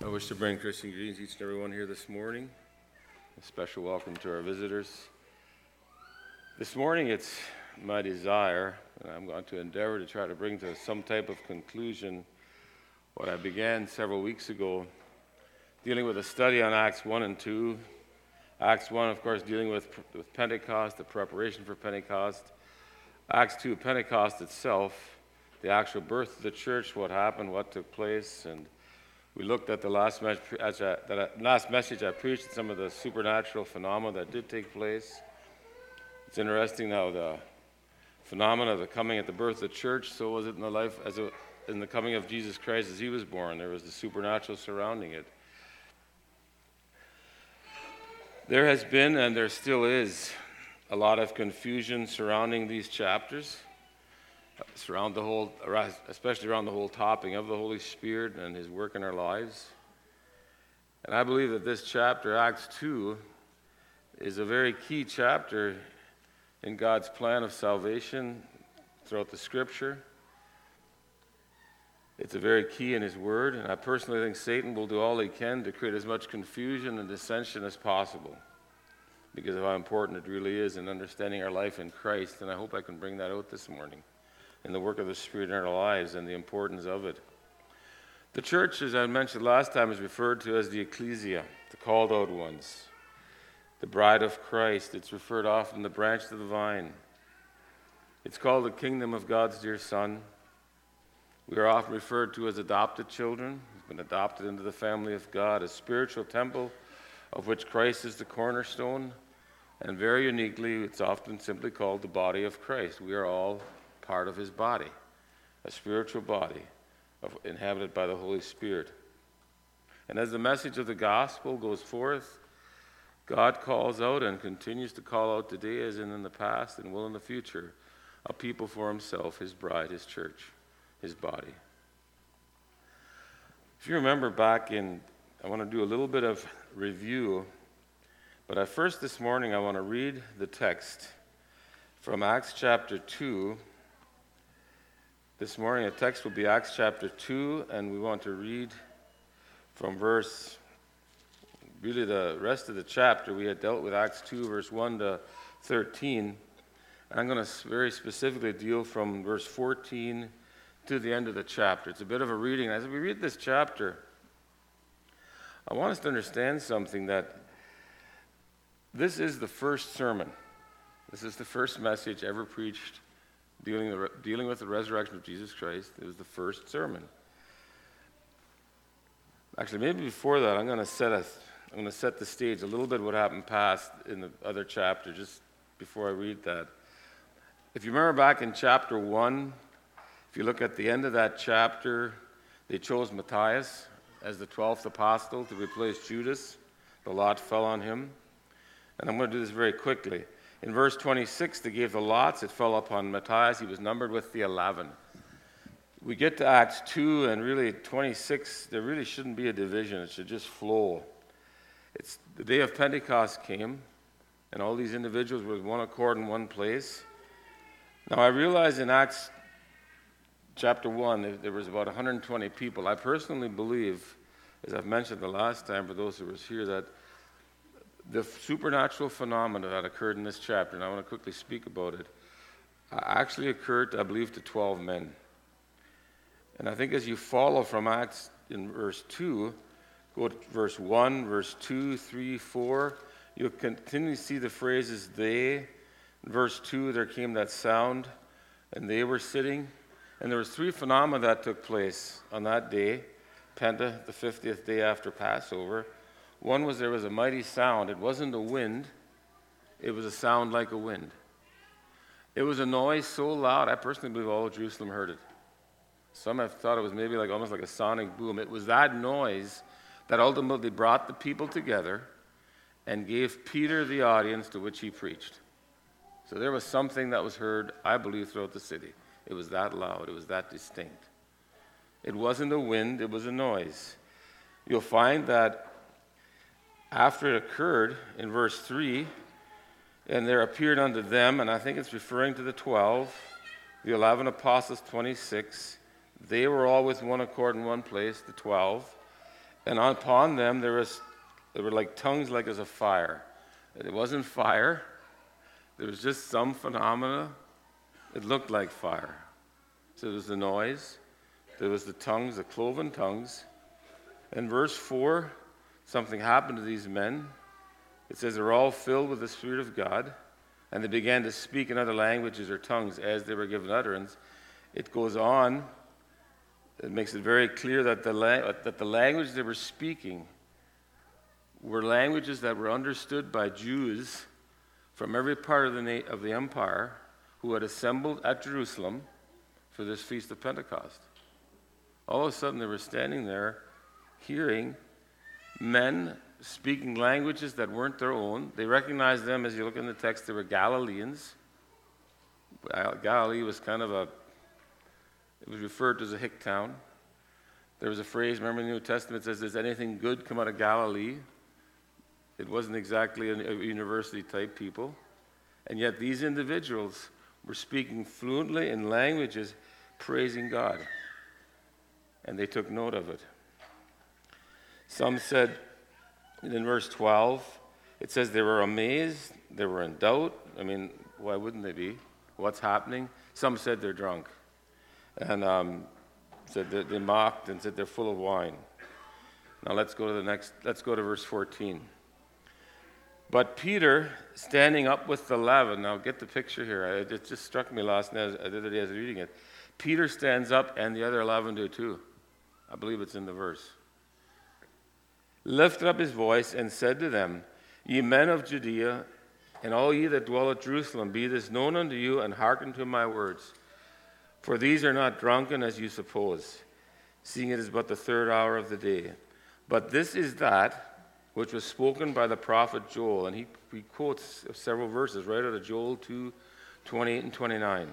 I wish to bring Christian greetings to each and everyone here this morning. A special welcome to our visitors. This morning it's my desire, and I'm going to endeavor to try to bring to some type of conclusion what I began several weeks ago, dealing with a study on Acts 1 and 2. Acts 1, of course, dealing with Pentecost, the preparation for Pentecost. Acts 2, Pentecost itself, the actual birth of the church, what happened, what took place, and we looked at the last message I preached, some of the supernatural phenomena that did take place. It's interesting how the phenomena of the coming at the birth of the church, so was it in the life in the coming of Jesus Christ as he was born. There was the supernatural surrounding it. There has been, and there still is, a lot of confusion surrounding these chapters, especially around the whole topic of the Holy Spirit and his work in our lives. And I believe that this chapter, Acts 2, is a very key chapter in God's plan of salvation throughout the Scripture. It's a very key in his word, and I personally think Satan will do all he can to create as much confusion and dissension as possible because of how important it really is in understanding our life in Christ, and I hope I can bring that out this morning in the work of the Spirit in our lives and the importance of it. The church, as I mentioned last time, is referred to as the ecclesia, the called out ones, the bride of Christ. It's referred often the branch to the vine. It's called the kingdom of God's dear Son. We are often referred to as adopted children. We've been adopted into the family of God, a spiritual temple of which Christ is the cornerstone. And very uniquely, it's often simply called the body of Christ. We are all part of his body, a spiritual body inhabited by the Holy Spirit. And as the message of the gospel goes forth, God calls out and continues to call out today as in the past and will in the future, a people for himself, his bride, his church, his body. If you remember I want to do a little bit of review, but first this morning I want to read the text from Acts chapter 2. This morning, a text will be Acts chapter 2, and we want to read from really the rest of the chapter. We had dealt with Acts 2, verse 1 to 13. And I'm going to very specifically deal from verse 14 to the end of the chapter. It's a bit of a reading. As we read this chapter, I want us to understand something, that this is the first sermon. This is the first message ever preached dealing with the resurrection of Jesus Christ. It was the first sermon. Actually, maybe before that, I'm going to set the stage a little bit what happened past in the other chapter, just before I read that. If you remember back in chapter 1, if you look at the end of that chapter, they chose Matthias as the 12th apostle to replace Judas. The lot fell on him. And I'm going to do this very quickly. In verse 26, they gave the lots. It fell upon Matthias. He was numbered with the 11. We get to Acts 2, and really 26, there really shouldn't be a division. It should just flow. It's the day of Pentecost came, and all these individuals were with one accord in one place. Now, I realize in Acts chapter 1, there was about 120 people. I personally believe, as I've mentioned the last time for those who were here, that the supernatural phenomena that occurred in this chapter, and I want to quickly speak about it, actually occurred, I believe, to 12 men. And I think as you follow from Acts in verse 2, go to verse 1, verse 2, 3, 4, you'll continue to see the phrases they. In verse 2, there came that sound, and they were sitting. And there was 3 phenomena that took place on that day, Penta, the 50th day after Passover. One was there was a mighty sound. It wasn't a wind. It was a sound like a wind. It was a noise so loud, I personally believe all of Jerusalem heard it. Some have thought it was maybe almost like a sonic boom. It was that noise that ultimately brought the people together and gave Peter the audience to which he preached. So there was something that was heard, I believe, throughout the city. It was that loud. It was that distinct. It wasn't a wind. It was a noise. You'll find that after it occurred, in verse 3, and there appeared unto them, and I think it's referring to the 12, the 11 apostles, 26. They were all with one accord in one place, the 12. And upon them there were like tongues like as a fire. It wasn't fire. There was just some phenomena. It looked like fire. So there was the noise. There was the tongues, the cloven tongues. In verse 4, something happened to these men. It says they're all filled with the Spirit of God, and they began to speak in other languages or tongues as they were given utterance. It goes on. It makes it very clear that the language they were speaking were languages that were understood by Jews from every part of the empire who had assembled at Jerusalem for this Feast of Pentecost. All of a sudden, they were standing there hearing men speaking languages that weren't their own. They recognized them, as you look in the text, they were Galileans. Galilee was it was referred to as a hick town. There was a phrase, remember in the New Testament, it says, does anything good come out of Galilee? It wasn't exactly a university-type people. And yet these individuals were speaking fluently in languages, praising God. And they took note of it. Some said, in verse 12, it says they were amazed, they were in doubt. I mean, why wouldn't they be? What's happening? Some said they're drunk. And said that they mocked and said they're full of wine. Now let's go to verse 14. But Peter, standing up with the 11, now get the picture here. It just struck me the other day as I was reading it. Peter stands up and the other 11 do too. I believe it's in the verse. Lifted up his voice and said to them, Ye men of Judea, and all ye that dwell at Jerusalem, be this known unto you, and hearken to my words. For these are not drunken as you suppose, seeing it is but the third hour of the day. But this is that which was spoken by the prophet Joel. And he quotes several verses right out of Joel 2:28 and 29.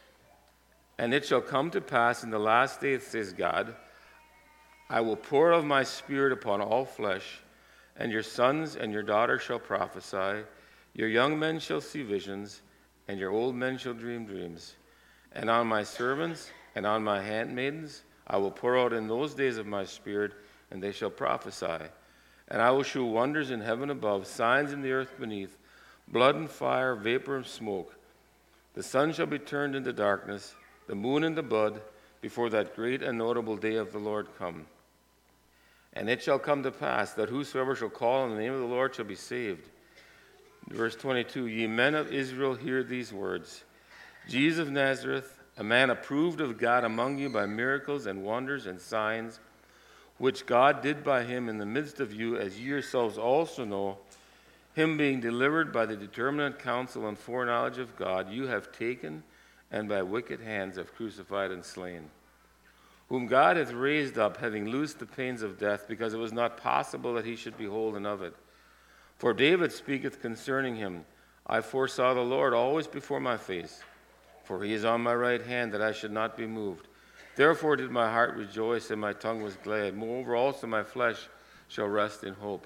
And it shall come to pass in the last days, says God, I will pour of my spirit upon all flesh, and your sons and your daughters shall prophesy, your young men shall see visions, and your old men shall dream dreams. And on my servants and on my handmaidens I will pour out in those days of my spirit, and they shall prophesy. And I will shew wonders in heaven above, signs in the earth beneath, blood and fire, vapor and smoke. The sun shall be turned into darkness, the moon into blood, before that great and notable day of the Lord come. And it shall come to pass that whosoever shall call on the name of the Lord shall be saved. Verse 22, Ye men of Israel, hear these words. Jesus of Nazareth, a man approved of God among you by miracles and wonders and signs, which God did by him in the midst of you, as ye yourselves also know, him being delivered by the determinate counsel and foreknowledge of God, you have taken, and by wicked hands have crucified and slain, whom God hath raised up, having loosed the pains of death, because it was not possible that he should be holden of it. For David speaketh concerning him, I foresaw the Lord always before my face, for he is on my right hand, that I should not be moved. Therefore did my heart rejoice, and my tongue was glad. Moreover also my flesh shall rest in hope.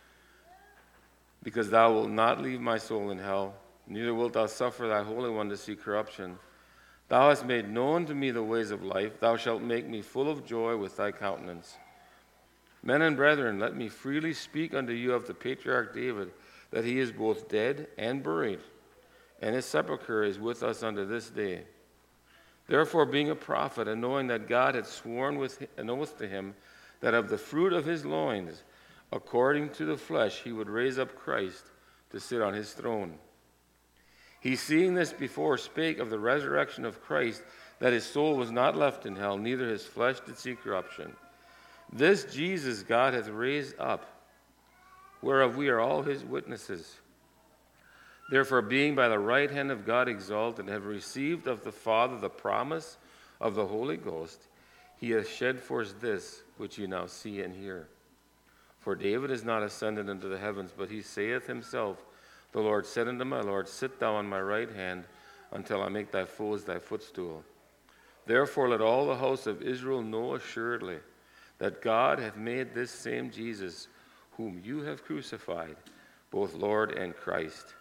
Because thou wilt not leave my soul in hell, neither wilt thou suffer thy Holy One to see corruption. Thou hast made known to me the ways of life. Thou shalt make me full of joy with thy countenance. Men and brethren, let me freely speak unto you of the patriarch David, that he is both dead and buried, and his sepulchre is with us unto this day. Therefore, being a prophet, and knowing that God had sworn an oath to him, that of the fruit of his loins, according to the flesh, he would raise up Christ to sit on his throne. He, seeing this before, spake of the resurrection of Christ, that his soul was not left in hell, neither his flesh did see corruption. This Jesus God hath raised up, whereof we are all his witnesses. Therefore, being by the right hand of God exalted, and have received of the Father the promise of the Holy Ghost, he hath shed forth this which you now see and hear. For David is not ascended into the heavens, but he saith himself, The Lord said unto my Lord, Sit thou on my right hand, until I make thy foes thy footstool. Therefore let all the house of Israel know assuredly, that God hath made this same Jesus, whom you have crucified, both Lord and Christ.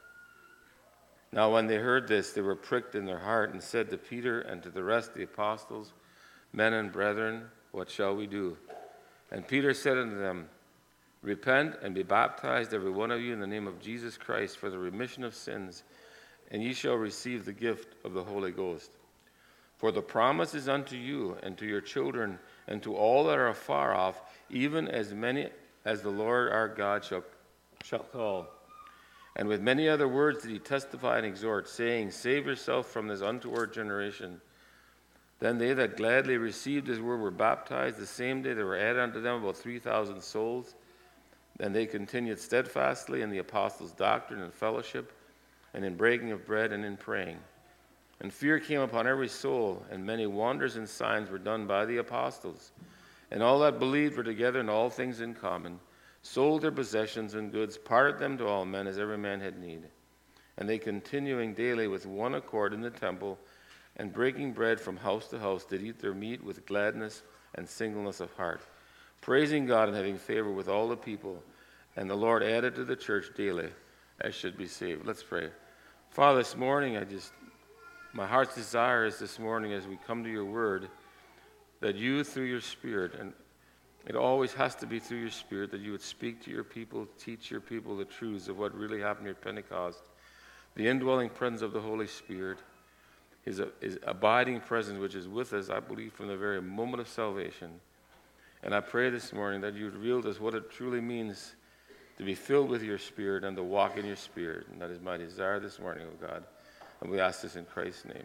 Now when they heard this, they were pricked in their heart, and said to Peter and to the rest of the apostles, Men and brethren, what shall we do? And Peter said unto them, Repent and be baptized, every one of you, in the name of Jesus Christ, for the remission of sins, and ye shall receive the gift of the Holy Ghost. For the promise is unto you, and to your children, and to all that are afar off, even as many as the Lord our God shall call. And with many other words did he testify and exhort, saying, Save yourself from this untoward generation. Then they that gladly received his word were baptized. The same day there were added unto them about 3,000 souls. Then they continued steadfastly in the apostles' doctrine and fellowship, and in breaking of bread and in praying. And fear came upon every soul, and many wonders and signs were done by the apostles. And all that believed were together in all things in common, sold their possessions and goods, parted them to all men as every man had need. And they continuing daily with one accord in the temple, and breaking bread from house to house, did eat their meat with gladness and singleness of heart, praising God and having favor with all the people. And the Lord added to the church daily as should be saved. Let's pray. Father, this morning, my heart's desire is this morning as we come to your word, that you through your Spirit, and it always has to be through your Spirit, that you would speak to your people, teach your people the truths of what really happened at Pentecost, the indwelling presence of the Holy Spirit, his abiding presence, which is with us, I believe, from the very moment of salvation. And I pray this morning that you would reveal to us what it truly means to be filled with your Spirit and to walk in your Spirit. And that is my desire this morning, O God. And we ask this in Christ's name.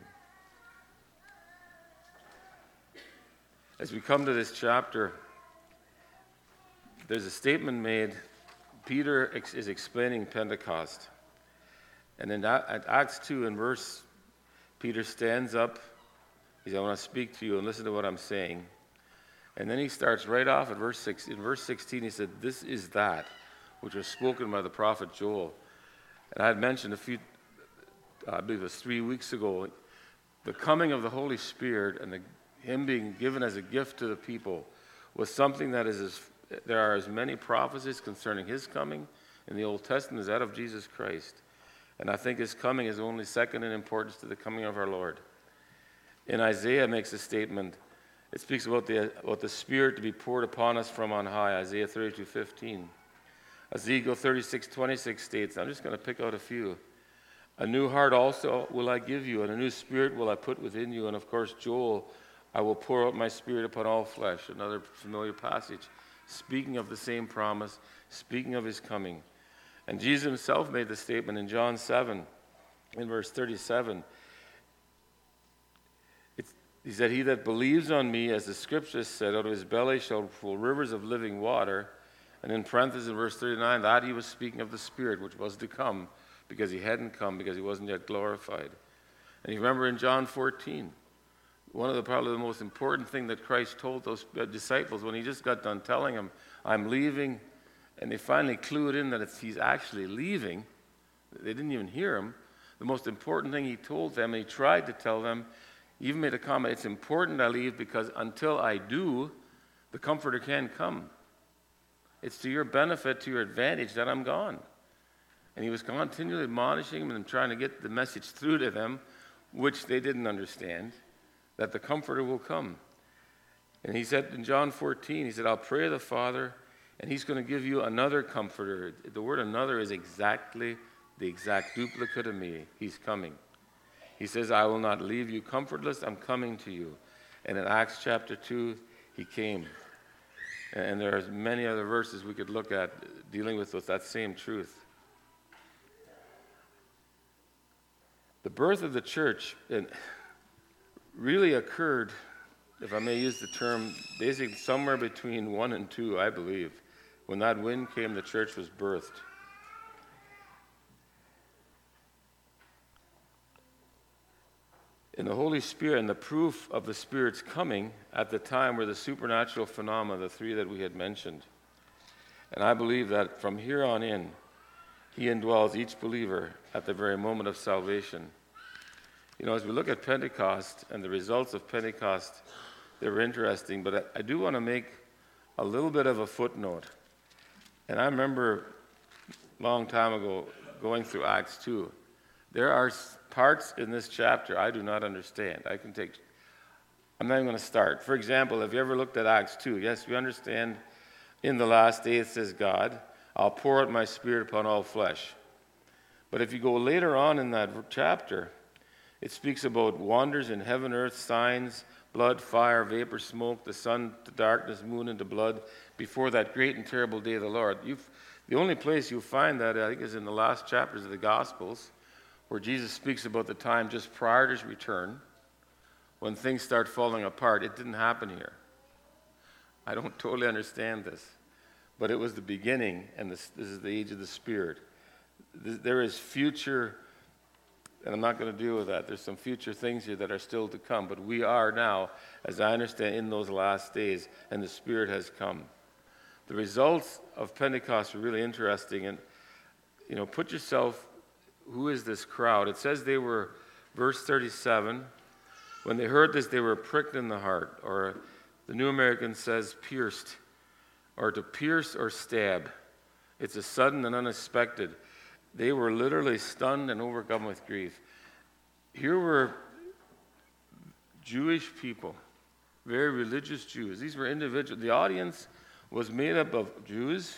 As we come to this chapter, there's a statement made. Peter is explaining Pentecost. And in Acts 2, in verse, Peter stands up. He says, I want to speak to you and listen to what I'm saying. And then he starts right off at verse 6. In verse 16, he said, This is that which was spoken by the prophet Joel. And I had mentioned I believe it was 3 weeks ago, the coming of the Holy Spirit and him being given as a gift to the people was something that there are as many prophecies concerning his coming in the Old Testament as that of Jesus Christ. And I think his coming is only second in importance to the coming of our Lord. In Isaiah makes a statement. It speaks about the Spirit to be poured upon us from on high, Isaiah 32:15. Ezekiel 36:26 states, I'm just going to pick out a few. A new heart also will I give you, and a new spirit will I put within you. And of course, Joel, I will pour out my Spirit upon all flesh, another familiar passage, speaking of the same promise, speaking of his coming. And Jesus himself made the statement in John 7, in verse 37. He said, He that believes on me, as the scriptures said, out of his belly shall flow rivers of living water. And in parentheses, in verse 39, that he was speaking of the Spirit, which was to come, because he hadn't come, because he wasn't yet glorified. And you remember in John 14, probably the most important thing that Christ told those disciples when he just got done telling them, I'm leaving, and they finally clued in that he's actually leaving. They didn't even hear him. The most important thing he told them, and he tried to tell them, he even made a comment, it's important I leave because until I do, the Comforter can't come. It's to your benefit, to your advantage that I'm gone. And he was continually admonishing them and trying to get the message through to them, which they didn't understand, that the Comforter will come. And he said in John 14, he said, I'll pray the Father, and he's going to give you another Comforter. The word another is exactly the exact duplicate of me. He's coming. He says, I will not leave you comfortless. I'm coming to you. And in Acts chapter 2, he came. And there are many other verses we could look at dealing with that same truth. The birth of the church really occurred, if I may use the term, basically somewhere between 1 and 2, I believe. When that wind came, the church was birthed. In the Holy Spirit and the proof of the Spirit's coming at the time were the supernatural phenomena, the three that we had mentioned. And I believe that from here on in, he indwells each believer at the very moment of salvation. You know, as we look at Pentecost and the results of Pentecost, they're interesting, but I do want to make a little bit of a footnote. And I remember a long time ago going through Acts 2. There are parts in this chapter I do not understand. I'm not even going to start. For example, have you ever looked at Acts 2? Yes, we understand in the last days, says God, I'll pour out my Spirit upon all flesh. But if you go later on in that chapter, it speaks about wonders in heaven, earth, signs, blood, fire, vapor, smoke, the sun to darkness, moon into blood, before that great and terrible day of the Lord. The only place you'll find that, I think, is in the last chapters of the Gospels, where Jesus speaks about the time just prior to his return, when things start falling apart. It didn't happen here. I don't totally understand this, but it was the beginning, and this is the age of the Spirit. There is future, and I'm not going to deal with that. There's some future things here that are still to come, but we are now, as I understand, in those last days, and the Spirit has come. The results of Pentecost are really interesting, and put yourself, who is this crowd? It says they were, verse 37, when they heard this, they were pricked in the heart, or the New American says pierced, or to pierce or stab. It's a sudden and unexpected. They were literally stunned and overcome with grief. Here were Jewish people, very religious Jews. These were individuals. The audience was made up of Jews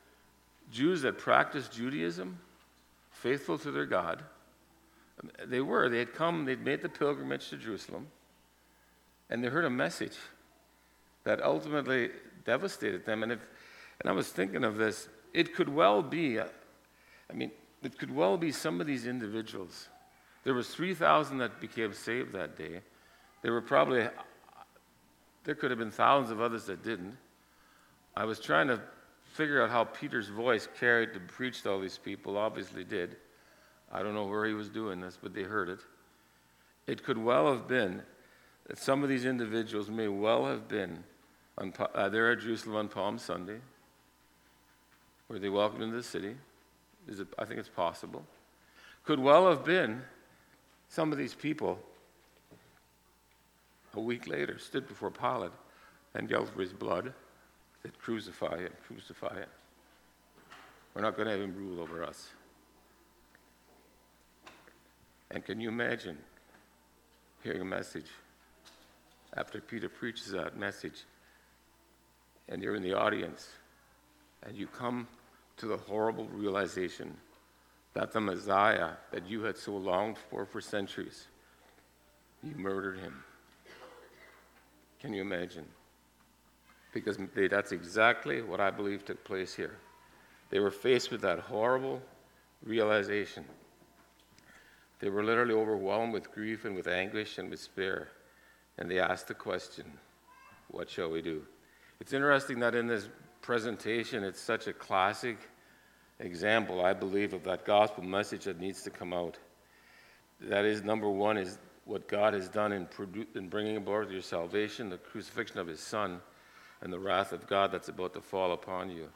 that practiced Judaism, faithful to their God. They had come, they'd made the pilgrimage to Jerusalem, and they heard a message that ultimately devastated them. And I was thinking of this, it could well be some of these individuals. There was 3,000 that became saved that day. There could have been thousands of others that didn't. I was trying to figure out how Peter's voice carried to preach to all these people. Obviously did. I don't know where he was doing this, but they heard it. It could well have been that some of these individuals may well have been there at Jerusalem on Palm Sunday, where they welcomed into the city. I think it's possible. Could well have been some of these people a week later stood before Pilate and yelled for his blood, said, "Crucify it, crucify it. We're not going to have him rule over us." And can you imagine hearing a message after Peter preaches that message, and you're in the audience, and you come to the horrible realization that the Messiah that you had so longed for centuries, you murdered him. Can you imagine? Because that's exactly what I believe took place here. They were faced with that horrible realization. They were literally overwhelmed with grief and with anguish and despair. And they asked the question, what shall we do? It's interesting that in this presentation, it's such a classic example, I believe, of that gospel message that needs to come out. That is, number one, is what God has done in bringing about your salvation, the crucifixion of his Son, and the wrath of God that's about to fall upon you.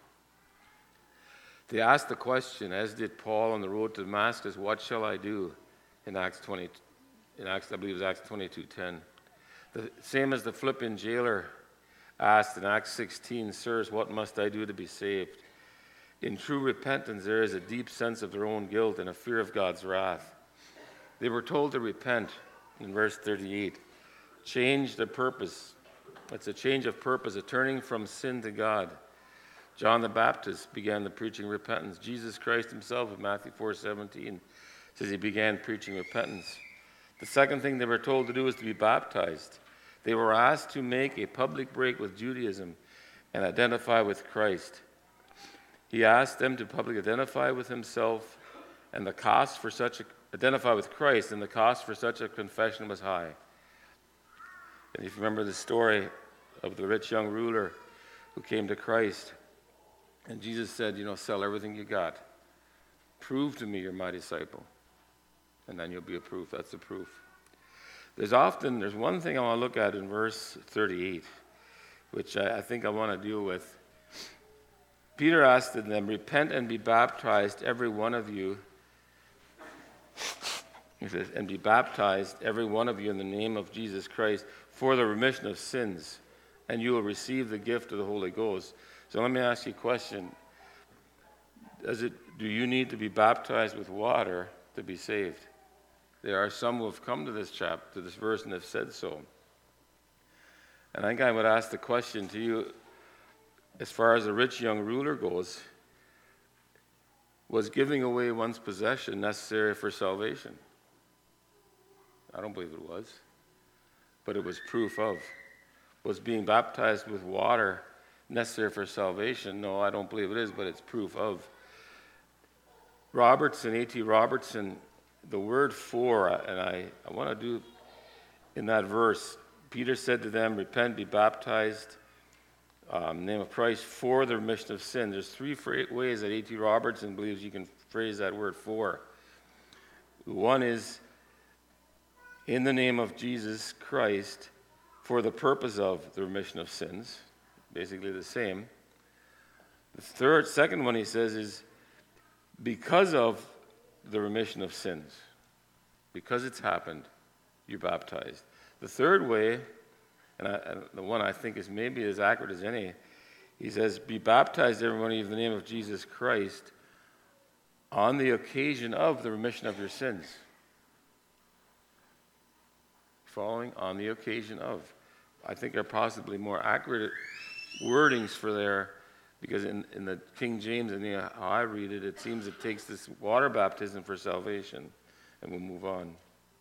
They asked the question, as did Paul on the road to Damascus, what shall I do? In Acts 20, I believe it was Acts 22:10. The same as the Philippian jailer asked in Acts 16, "Sirs, what must I do to be saved?" In true repentance, there is a deep sense of their own guilt and a fear of God's wrath. They were told to repent in verse 38. Change the purpose. It's a change of purpose, a turning from sin to God. John the Baptist began the preaching repentance. Jesus Christ himself in Matthew 4:17 says he began preaching repentance. The second thing they were told to do was to be baptized. They were asked to make a public break with Judaism and identify with Christ. He asked them to publicly identify with himself, and the cost for identify with Christ, and the cost for such a confession was high. And if you remember the story of the rich young ruler who came to Christ, and Jesus said, sell everything you got. Prove to me you're my disciple, and then you'll be a proof. That's the proof. There's one thing I want to look at in verse 38, which I think I want to deal with. Peter asked them, repent and be baptized, every one of you. He says, and be baptized, every one of you, in the name of Jesus Christ, for the remission of sins, and you will receive the gift of the Holy Ghost. So let me ask you a question. Do you need to be baptized with water to be saved? There are some who have come to this verse and have said so. And I think I would ask the question to you, as far as a rich young ruler goes, was giving away one's possession necessary for salvation? I don't believe it was, but it was proof of. Was being baptized with water necessary for salvation? No, I don't believe it is, but it's proof of. Robertson, A.T. Robertson, the word for, and I want to do in that verse, Peter said to them, repent, be baptized, in the name of Christ, for the remission of sin. There's three ways that A.T. Robertson believes you can phrase that word for. One is, in the name of Jesus Christ, for the purpose of the remission of sins. Basically the same. The second one he says is, because of the remission of sins. Because it's happened, you're baptized. The third way, and the one I think is maybe as accurate as any, he says, be baptized, everybody, in the name of Jesus Christ, on the occasion of the remission of your sins. Following on the occasion of. I think are possibly more accurate wordings for there, because in the King James and how I read it, it seems it takes this water baptism for salvation, and we'll move on.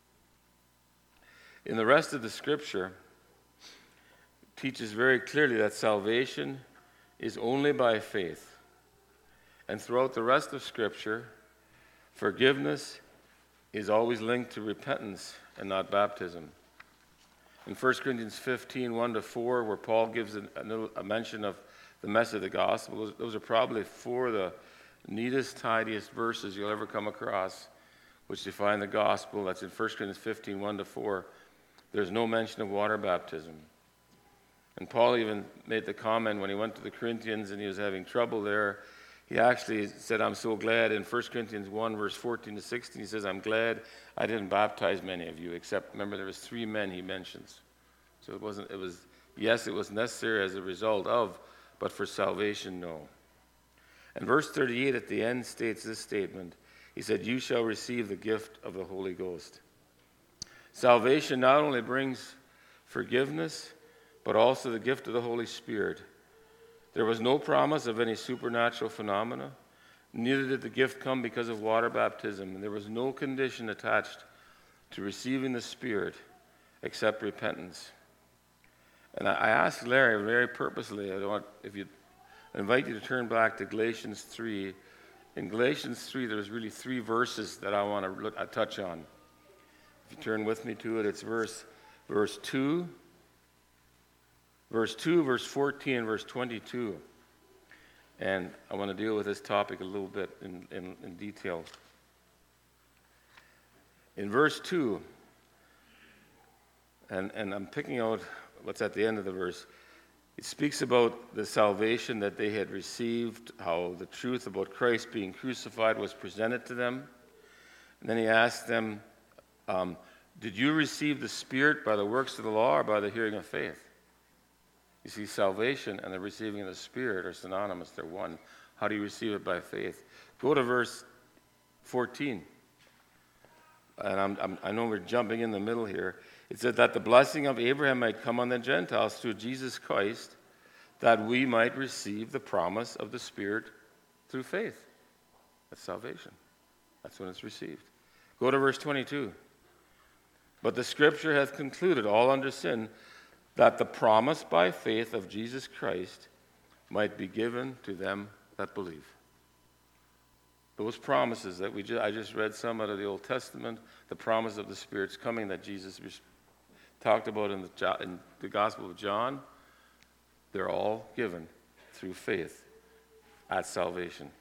In the rest of the scripture, it teaches very clearly that salvation is only by faith. And throughout the rest of scripture, forgiveness is always linked to repentance and not baptism. In 1 Corinthians 15, 1-4, where Paul gives a mention of the message of the gospel, those are probably four of the neatest, tidiest verses you'll ever come across, which define the gospel. That's in 1 Corinthians 15, 1-4. There's no mention of water baptism. And Paul even made the comment when he went to the Corinthians and he was having trouble there. He actually said, I'm so glad, in 1 Corinthians 1, verse 14-16, he says, I'm glad I didn't baptize many of you, except, remember, there was 3 men he mentions. So it was necessary as a result of, but for salvation, no. And verse 38 at the end states this statement. He said, you shall receive the gift of the Holy Ghost. Salvation not only brings forgiveness, but also the gift of the Holy Spirit. There was no promise of any supernatural phenomena. Neither did the gift come because of water baptism. And there was no condition attached to receiving the Spirit except repentance. And I asked Larry very purposely, I invite you to turn back to Galatians 3. In Galatians 3, there's really 3 verses that I want to touch on. If you turn with me to it, it's verse 2, verse 14, and verse 22. And I want to deal with this topic a little bit in detail. In verse 2, and I'm picking out what's at the end of the verse, it speaks about the salvation that they had received, how the truth about Christ being crucified was presented to them. And then he asked them, did you receive the Spirit by the works of the law or by the hearing of faith? You see, salvation and the receiving of the Spirit are synonymous. They're one. How do you receive it? By faith. Go to verse 14. And I know we're jumping in the middle here. It said that the blessing of Abraham might come on the Gentiles through Jesus Christ, that we might receive the promise of the Spirit through faith. That's salvation. That's when it's received. Go to verse 22. But the Scripture hath concluded all under sin, that the promise by faith of Jesus Christ might be given to them that believe. Those promises that I just read some out of the Old Testament, the promise of the Spirit's coming that Jesus talked about in the Gospel of John, they're all given through faith at salvation.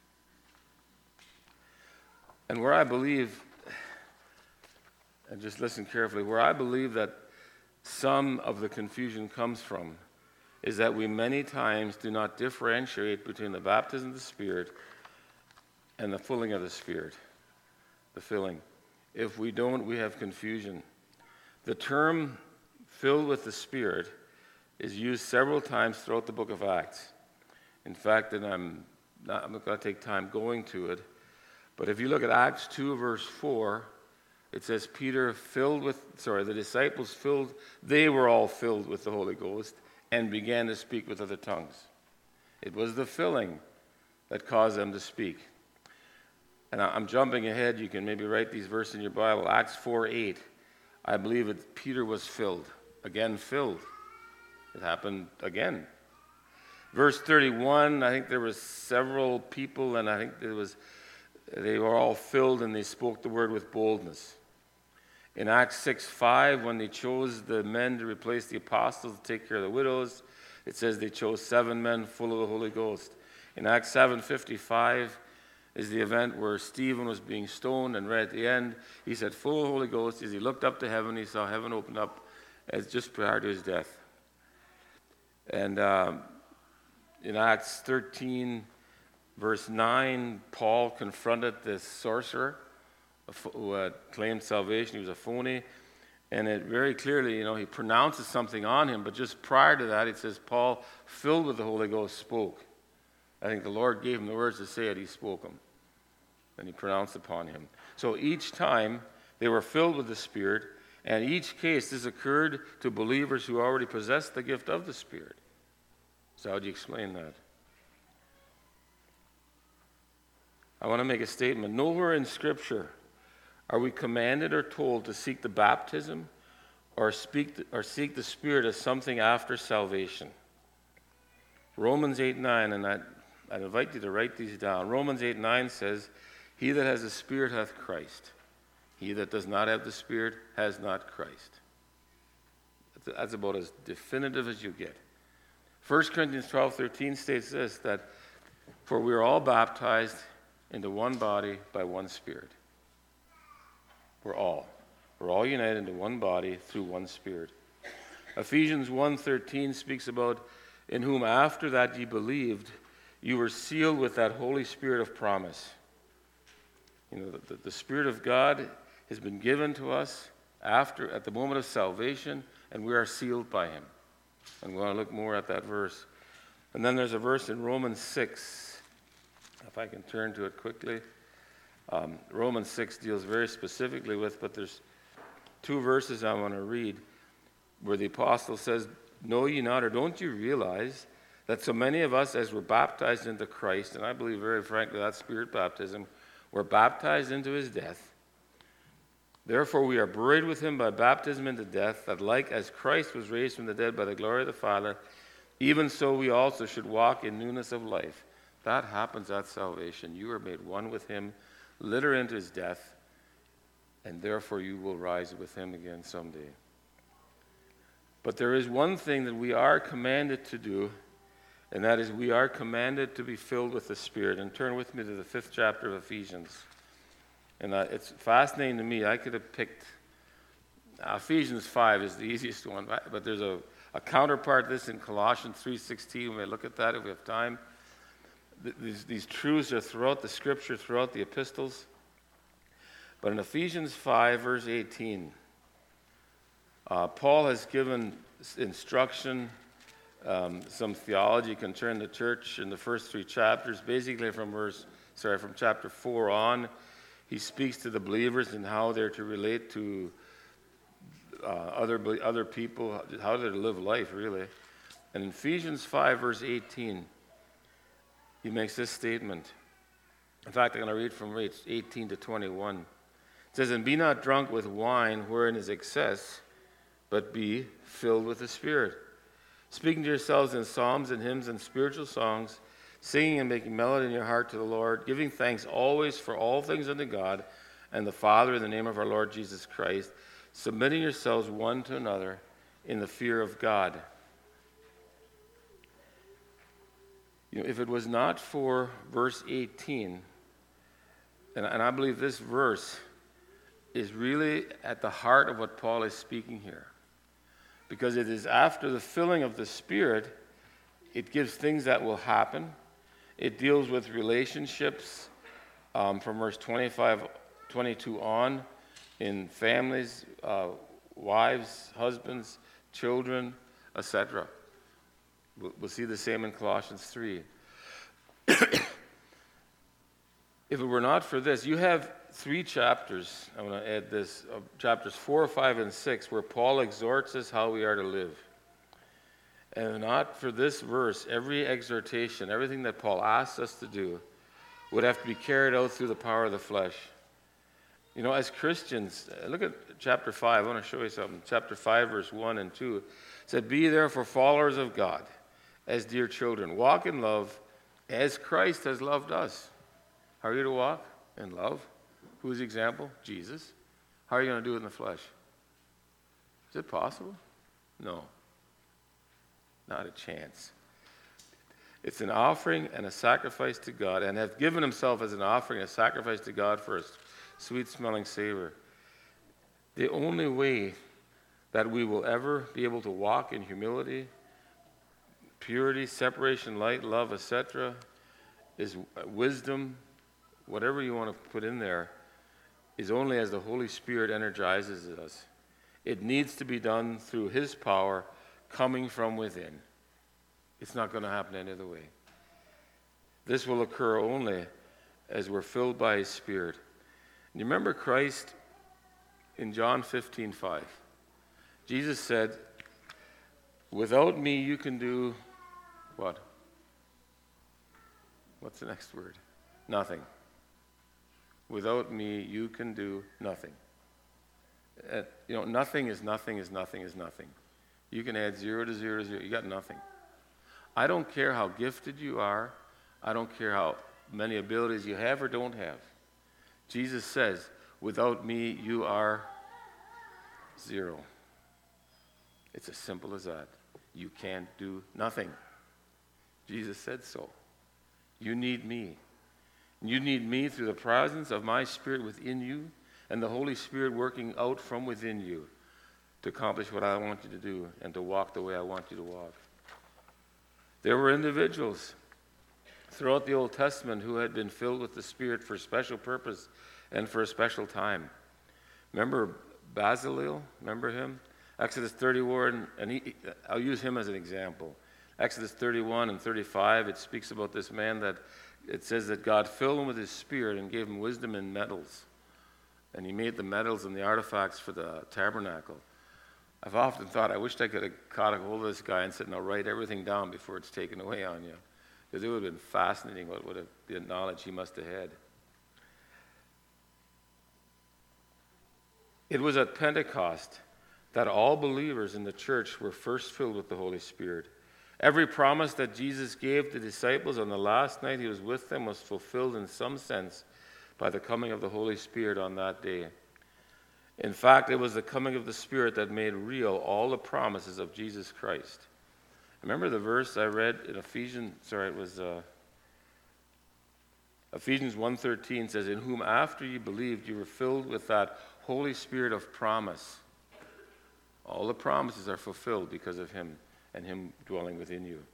And where I believe, and just listen carefully, where I believe that some of the confusion comes from is that we many times do not differentiate between the baptism of the Spirit and the filling of the Spirit, the filling. If we don't, we have confusion. The term filled with the Spirit is used several times throughout the book of Acts. In fact, and I'm not going to take time going to it, but if you look at Acts 2, verse 4, it says the disciples they were all filled with the Holy Ghost and began to speak with other tongues. It was the filling that caused them to speak. And I'm jumping ahead. You can maybe write these verses in your Bible. Acts 4:8. I believe that Peter was filled. Again, filled. It happened again. Verse 31, I think there was several people, and I think they were all filled, and they spoke the word with boldness. In Acts 6:5, when they chose the men to replace the apostles to take care of the widows, it says they chose 7 men full of the Holy Ghost. In Acts 7:55 is the event where Stephen was being stoned, and right at the end, he said, full of the Holy Ghost. As he looked up to heaven, he saw heaven open up as just prior to his death. And in Acts 13, verse 9, Paul confronted this sorcerer who had claimed salvation. He was a phony. And it very clearly, he pronounces something on him. But just prior to that, it says, Paul, filled with the Holy Ghost, spoke. I think the Lord gave him the words to say it. He spoke them. And he pronounced upon him. So each time, they were filled with the Spirit. And each case, this occurred to believers who already possessed the gift of the Spirit. So how do you explain that? I want to make a statement. Nowhere in Scripture are we commanded or told to seek the baptism or seek the Spirit as something after salvation. Romans 8:9, and I'd invite you to write these down. Romans 8:9 says, he that has the Spirit hath Christ. He that does not have the Spirit has not Christ. That's about as definitive as you get. 1 Corinthians 12:13 states this, that for we are all baptized into one body by one Spirit. We're all united into one body through one Spirit. Ephesians 1:13 speaks about, in whom after that ye believed, you were sealed with that Holy Spirit of promise. The Spirit of God has been given to us at the moment of salvation, and we are sealed by him. And we want to look more at that verse. And then there's a verse in Romans 6, if I can turn to it quickly. Romans 6 deals very specifically with, but there's 2 verses I want to read where the apostle says, know ye not, or don't you realize that so many of us as were baptized into Christ, and I believe very frankly that Spirit baptism, were baptized into his death. Therefore we are buried with him by baptism into death, that like as Christ was raised from the dead by the glory of the Father, even so we also should walk in newness of life. That happens at salvation. You are made one with him, literally into his death, and therefore you will rise with him again someday. But there is one thing that we are commanded to do, and that is we are commanded to be filled with the Spirit. And turn with me to the 5th chapter of Ephesians. And it's fascinating to me. I could have picked Ephesians 5 is the easiest one, but there's a counterpart to this in Colossians 3:16. We may look at that if we have time. These truths are throughout the Scripture, throughout the epistles. But in Ephesians 5, verse 18, Paul has given instruction, some theology concerning the church in the first 3 chapters. Basically from chapter 4 on, he speaks to the believers and how they're to relate to other people, how they're to live life, really. And in Ephesians 5, verse 18, he makes this statement. In fact, I'm going to read from 18 to 21. It says, and be not drunk with wine wherein is excess, but be filled with the Spirit, speaking to yourselves in psalms and hymns and spiritual songs, singing and making melody in your heart to the Lord, giving thanks always for all things unto God and the Father in the name of our Lord Jesus Christ, submitting yourselves one to another in the fear of God. If it was not for verse 18, and I believe this verse is really at the heart of what Paul is speaking here, because it is after the filling of the Spirit, it gives things that will happen. It deals with relationships from verse 22 on, in families, wives, husbands, children, etc. We'll see the same in Colossians 3. If it were not for this, you have 3 chapters, I want to add this, chapters 4, 5, and 6, where Paul exhorts us how we are to live. And if not for this verse, every exhortation, everything that Paul asks us to do, would have to be carried out through the power of the flesh. You know, as Christians, look at chapter 5. I want to show you something. Chapter 5, verse 1 and 2. It said, "Be therefore followers of God, as dear children. Walk in love, as Christ has loved us." How are you to walk? In love. Whose example? Jesus. How are you going to do it in the flesh? Is it possible? No. Not a chance. It's an offering and a sacrifice to God, and hath given himself as an offering, a sacrifice to God for a sweet-smelling savor. The only way that we will ever be able to walk in humility, purity, separation, light, love, etc., is wisdom, whatever you want to put in there, is only as the Holy Spirit energizes us. It needs to be done through his power coming from within. It's not going to happen any other way. This will occur only as we're filled by his Spirit. And you remember Christ in John 15:5. Jesus said, "Without me you can do" what? What's the next word? Nothing. Without me you can do nothing. Nothing is nothing is nothing is nothing. You can add 0 to 0 to 0. You got nothing. I don't care how gifted you are. I don't care how many abilities you have or don't have. Jesus says, without me, you are 0. It's as simple as that. You can't do nothing. Jesus said so. You need me. You need me through the presence of my Spirit within you and the Holy Spirit working out from within you to accomplish what I want you to do and to walk the way I want you to walk. There were individuals throughout the Old Testament who had been filled with the Spirit for a special purpose and for a special time. Remember Bezalel? Remember him? Exodus 31, and I'll use him as an example. Exodus 31 and 35, it speaks about this man that it says that God filled him with his Spirit and gave him wisdom in metals. And he made the metals and the artifacts for the tabernacle. I've often thought, I wished I could have caught a hold of this guy and said, "Now write everything down before it's taken away on you." Because it would have been fascinating what would have been knowledge he must have had. It was at Pentecost that all believers in the church were first filled with the Holy Spirit. Every promise that Jesus gave the disciples on the last night he was with them was fulfilled in some sense by the coming of the Holy Spirit on that day. In fact, it was the coming of the Spirit that made real all the promises of Jesus Christ. Remember the verse I read in Ephesians 1:13 says, "In whom after you believed you were filled with that Holy Spirit of promise." All the promises are fulfilled because of him and him dwelling within you.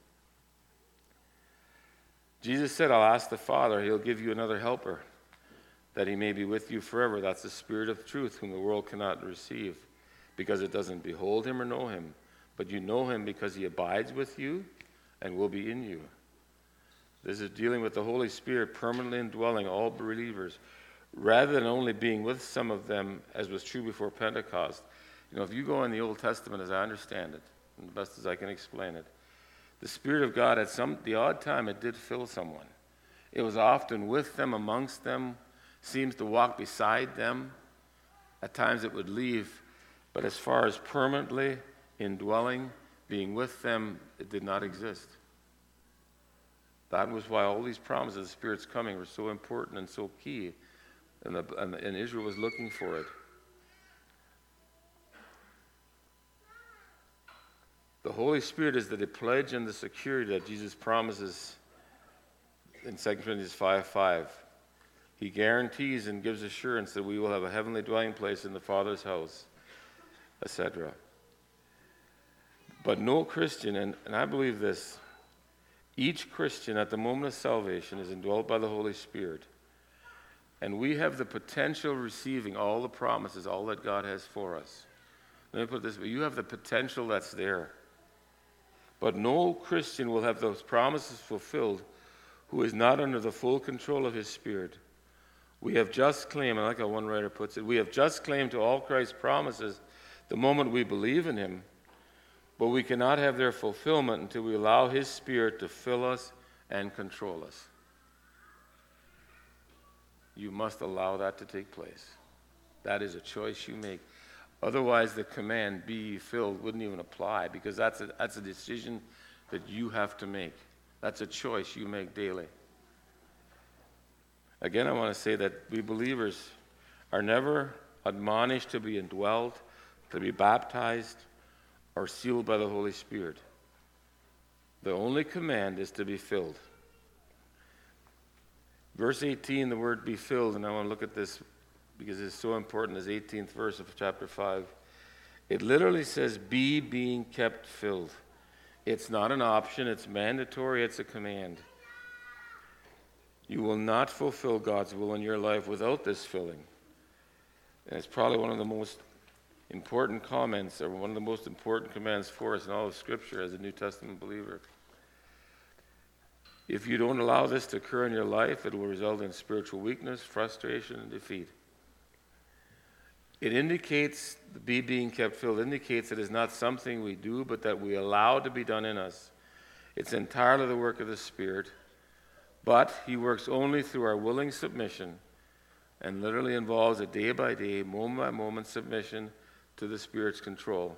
Jesus said, "I'll ask the Father, he'll give you another helper, that he may be with you forever." That's the Spirit of truth, whom the world cannot receive, because it doesn't behold him or know him. But you know him because he abides with you and will be in you. This is dealing with the Holy Spirit permanently indwelling all believers, rather than only being with some of them, as was true before Pentecost. If you go in the Old Testament, as I understand it, and the best as I can explain it, the Spirit of God, at the odd time, it did fill someone. It was often with them, amongst them, seems to walk beside them. At times it would leave, but as far as permanently indwelling, being with them, it did not exist. That was why all these promises of the Spirit's coming were so important and so key, and Israel was looking for it. The Holy Spirit is the pledge and the security that Jesus promises in 2 Corinthians 5:5. He guarantees and gives assurance that we will have a heavenly dwelling place in the Father's house, etc. But no Christian, and I believe this, each Christian at the moment of salvation is indwelt by the Holy Spirit. And we have the potential of receiving all the promises, all that God has for us. Let me put it this way, you have the potential that's there. But no Christian will have those promises fulfilled who is not under the full control of his Spirit, We have just claimed, I like how one writer puts it, we have just claimed to all Christ's promises the moment we believe in him, but we cannot have their fulfillment until we allow his Spirit to fill us and control us. You must allow that to take place. That is a choice you make. Otherwise, the command, be ye filled, wouldn't even apply, because that's a decision that you have to make. That's a choice you make daily. Again, I want to say that we believers are never admonished to be indwelled, to be baptized, or sealed by the Holy Spirit. The only command is to be filled. Verse 18, the word be filled, and I want to look at this because it's so important, this 18th verse of chapter 5. It literally says, be being kept filled. It's not an option, it's mandatory, it's a command. You will not fulfill God's will in your life without this filling. And it's probably one of the most important comments, or one of the most important commands for us in all of Scripture as a New Testament believer. If you don't allow this to occur in your life, it will result in spiritual weakness, frustration, and defeat. It indicates, the being kept filled indicates it is not something we do, but that we allow to be done in us. It's entirely the work of the Spirit, but he works only through our willing submission, and literally involves a day-by-day, moment-by-moment submission to the Spirit's control.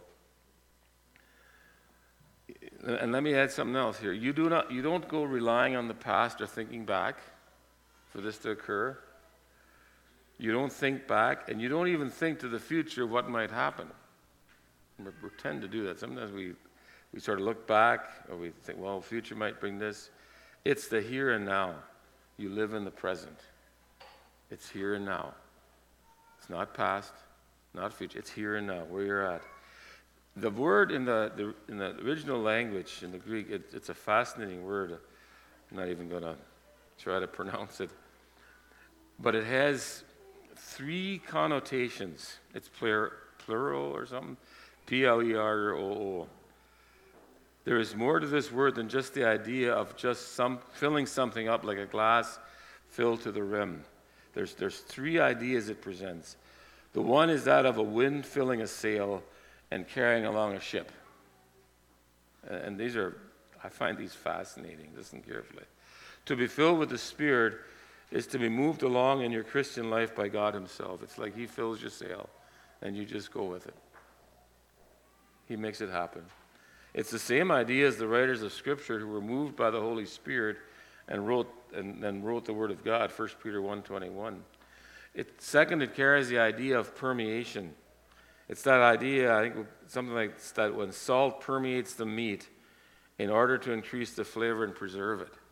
And let me add something else here. You don't go relying on the past or thinking back for this to occur. You don't think back, and you don't even think to the future what might happen. We tend to do that. Sometimes we sort of look back, or we think, well, the future might bring this. It's the here and now. You live in the present. It's here and now. It's not past, not future. It's here and now, where you're at. The word in the original language, in the Greek, it's a fascinating word. I'm not even going to try to pronounce it. But it has three connotations. It's plural or something. P-L-E-R-O-O. There is more to this word than just the idea of just filling something up like a glass filled to the rim. There's three ideas it presents. The one is that of a wind filling a sail and carrying along a ship. And I find these fascinating. Listen carefully. To be filled with the Spirit is to be moved along in your Christian life by God himself. It's like he fills your sail, and you just go with it. He makes it happen. It's the same idea as the writers of Scripture who were moved by the Holy Spirit and wrote the Word of God, 1 Peter 1:21. Second, it carries the idea of permeation. It's that idea, I think, something like that when salt permeates the meat in order to increase the flavor and preserve it.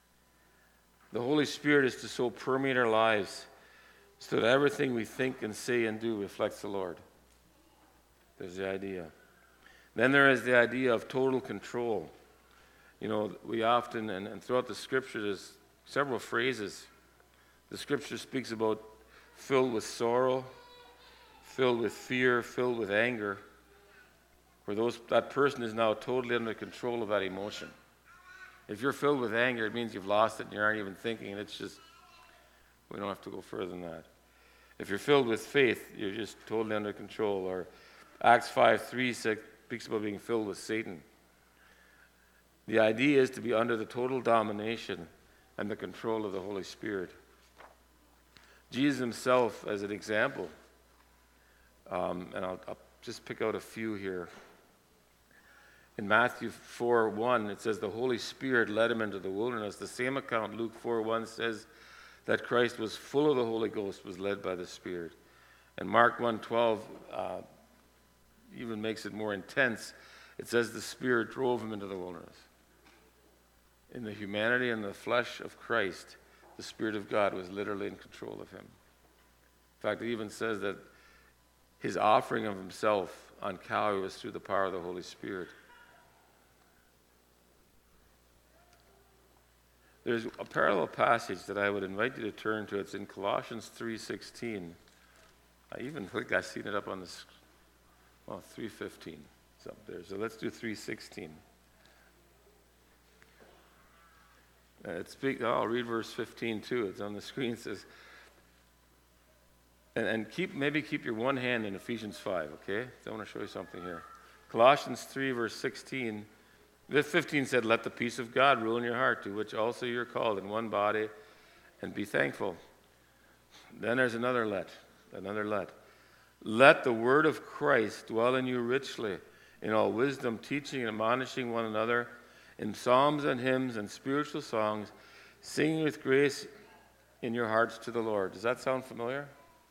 The Holy Spirit is to so permeate our lives so that everything we think and say and do reflects the Lord. There's the idea. Then there is the idea of total control. You know, we often, and throughout the Scripture, there's several phrases. The Scripture speaks about filled with sorrow, filled with fear, filled with anger, where that person is now totally under control of that emotion. If you're filled with anger, it means you've lost it and you aren't even thinking, and it's just, we don't have to go further than that. If you're filled with faith, you're just totally under control. Or Acts 5:3 speaks about being filled with Satan. The idea is to be under the total domination and the control of the Holy Spirit. Jesus himself, as an example, and I'll just pick out a few here. In Matthew 4:1, it says the Holy Spirit led him into the wilderness. The same account, Luke 4:1, says that Christ was full of the Holy Ghost, was led by the Spirit. And Mark 1:12 even makes it more intense. It says the Spirit drove him into the wilderness. In the humanity and the flesh of Christ, the Spirit of God was literally in control of him. In fact, it even says that his offering of himself on Calvary was through the power of the Holy Spirit. There's a parallel passage that I would invite you to turn to. It's in Colossians 3:16. I even think I've seen it up on the 3:15. It's up there. So let's do 3:16. I'll read verse 15 too. It's on the screen. It says, And keep your one hand in Ephesians 5, okay? I want to show you something here. Colossians 3, verse 16. Verse 15 said, "Let the peace of God rule in your heart, to which also you're called in one body, and be thankful." Then there's another let. Let the word of Christ dwell in you richly, in all wisdom, teaching and admonishing one another in psalms and hymns and spiritual songs, singing with grace in your hearts to the Lord. Does that sound familiar?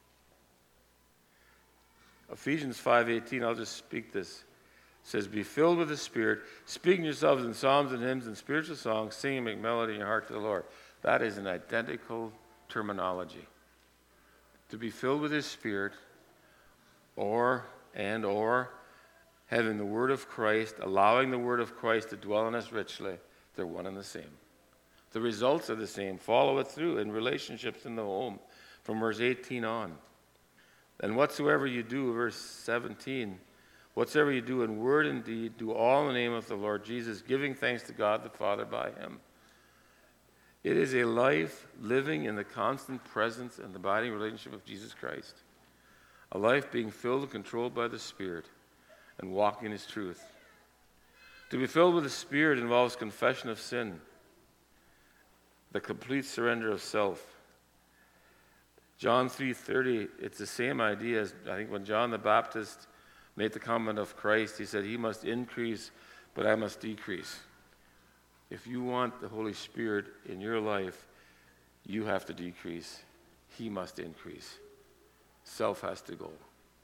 Ephesians 5:18, I'll just speak this. It says, "Be filled with the Spirit, speaking yourselves in psalms and hymns and spiritual songs, singing, make melody in your heart to the Lord." That is an identical terminology. To be filled with His Spirit, or having the Word of Christ, allowing the Word of Christ to dwell in us richly, they're one and the same. The results are the same. Follow it through in relationships in the home from verse 18 on. And whatsoever you do, verse 17, whatsoever you do in word and deed, do all in the name of the Lord Jesus, giving thanks to God the Father by Him. It is a life living in the constant presence and abiding relationship of Jesus Christ. A life being filled and controlled by the Spirit and walking in His truth. To be filled with the Spirit involves confession of sin, the complete surrender of self. John 3:30, it's the same idea as, I think, when John the Baptist made the comment of Christ. He said, "He must increase, but I must decrease." If you want the Holy Spirit in your life, you have to decrease. He must increase. Self has to go.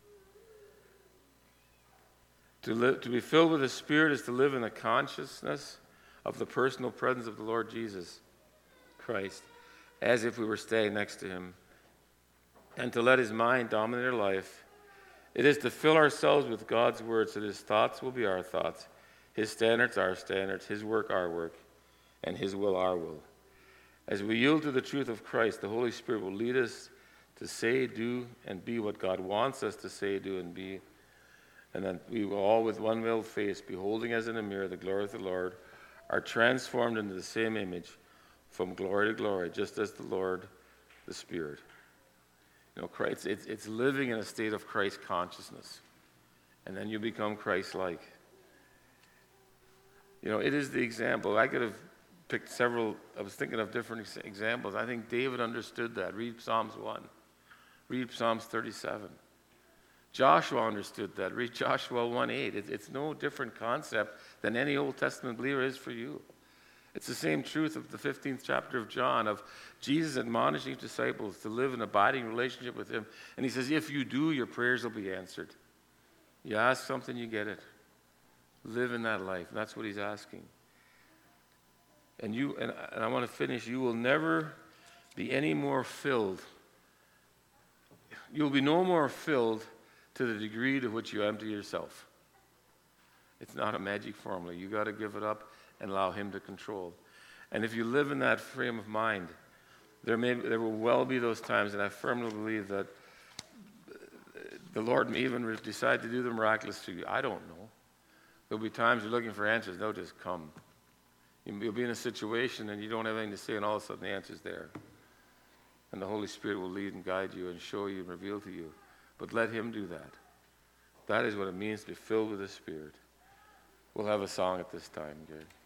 To be filled with the Spirit is to live in the consciousness of the personal presence of the Lord Jesus Christ, as if we were staying next to Him, and to let His mind dominate our life. It is to fill ourselves with God's Word so that His thoughts will be our thoughts, His standards our standards, His work our work, and His will our will. As we yield to the truth of Christ, the Holy Spirit will lead us to say, do, and be what God wants us to say, do, and be. And then we will all with one veiled face, beholding as in a mirror the glory of the Lord, are transformed into the same image from glory to glory, just as the Lord, the Spirit. Christ, it's living in a state of Christ consciousness. And then you become Christ-like. It is the example. I could have picked several. I was thinking of different examples. I think David understood that. Read Psalms 1. Read Psalms 37. Joshua understood that. Read Joshua 1:8. It's no different concept than any Old Testament believer is for you. It's the same truth of the 15th chapter of John, of Jesus admonishing disciples to live in an abiding relationship with Him. And He says, if you do, your prayers will be answered. You ask something, you get it. Live in that life. And that's what He's asking. And I want to finish. You will never be any more filled. You'll be no more filled to the degree to which you empty yourself. It's not a magic formula. You got to give it up and allow Him to control. And if you live in that frame of mind, there will well be those times, and I firmly believe that the Lord may even decide to do the miraculous to you. I don't know. There'll be times you're looking for answers. They'll just come. You'll be in a situation and you don't have anything to say, and all of a sudden the answer's there. And the Holy Spirit will lead and guide you and show you and reveal to you. But let Him do that. That is what it means to be filled with the Spirit. We'll have a song at this time, Gary.